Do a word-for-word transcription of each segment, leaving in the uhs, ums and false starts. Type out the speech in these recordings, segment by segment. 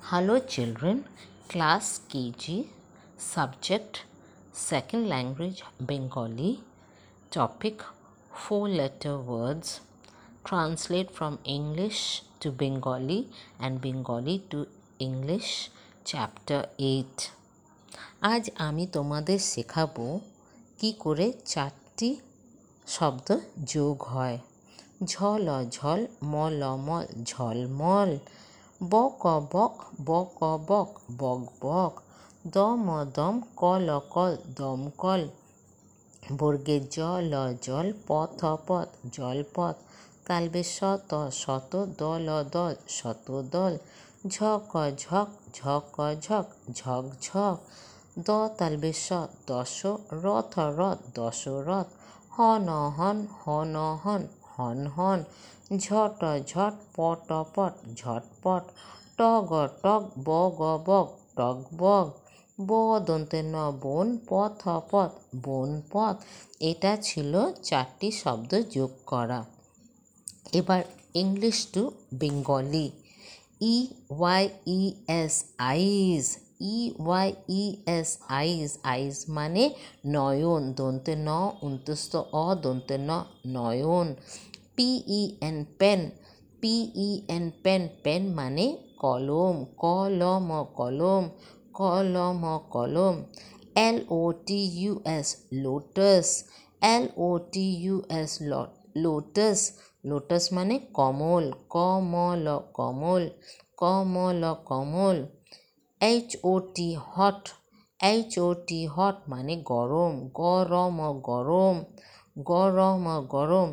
Hello children, class K G, subject second language Bengali, topic four letter words, translate from English to Bengali and Bengali to English, chapter eight. আজ আমি তোমাদের শেখাবো কি করে চারটি শব্দ যোগ হয়। ঝল ঝল মল মল ঝলমল, বক বক বক বক বক বক, দম দম কল কল দমকল, বর্গে জল জল পথ পথ জলপথ, তালবে শত শত দল দল শত দল, ঝক ঝক ঝক ঝক ঝক ঝক, দ তালবে স দশ, রথ রথ দশরথ, হন হন হন হন হন হন, ঝট ঝট পট পট ঝটপট, টগ টগ বগ বগ টগ বগ, ব দন্তে ন বন পথ পথ বন পথ। এটা ছিল চারটি শব্দ যোগ করা। এবার English to Bengali. E Y E S eyes, E Y E S eyes, eyes মানে নয়ন, দন্তে ন উন্তস্ত অ দন্তে ন নয়ন। P E N pen, P E N pen, pen মানে কলম, কলম কলম কলম কলম। L O T U S lotus, L O T U S lotus, lotus মানে কমল, কমল কমল কমল কমল। H O T hot, H O T hot মানে গরম, গরম গরম গরম গরম।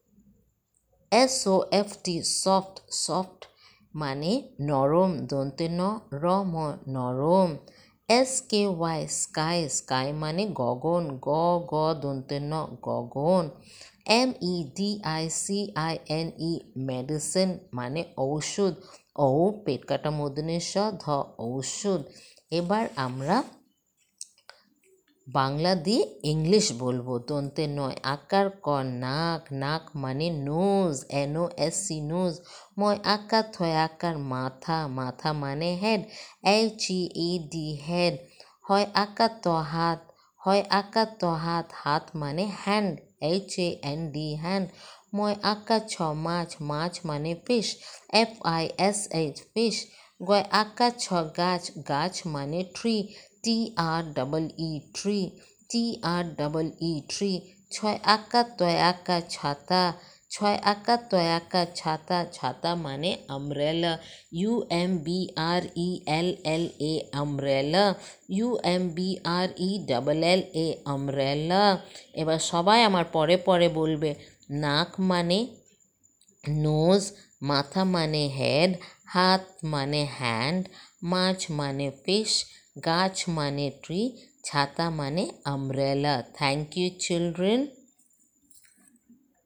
S O F T soft, soft মানে নরম, দন্তে ন রম নরম। S K Y sky, sky মানে গগন, গ গ দন্তে ন গগন। M E D I C I N E medicine মানে ঔষধ, ঔ পেট কাটা মূর্ধন্য ষ ধ ঔষধ। এবার আমরা বাংলা দিয়ে ইংলিশ বলবো। দন্তে নয় আকার ক নাক, নাক মানে nose, N O S C nose. ময় আকার থয় আকার মাথা, মাথা মানে head, H E E D head. হয় আকার ত হাত, হয় আকার ত হাত, হাত মানে hand, H A N D hand. ময় আকার ছ মাছ, মাছ মানে fish, F I S H fish. গয় আকার ছ গাছ, গাছ মানে tree, T R double E tree, T R double E tree. ছয় আকার তয় আকার ছাতা, ছয় আকার তয় আকার ছাতা, ছাতা মানে umbrella, U M B R E L L A umbrella, U M B R E double L A umbrella. এবার সবাই আমার পরে পরে বলবে। নাক মানে নোজ, মাথা মানে হেড, হাত মানে হ্যান্ড, মাছ মানে ফিশ, গাছ মানে ট্রি, ছাতা মানে আমব্রেলা। Thank you children.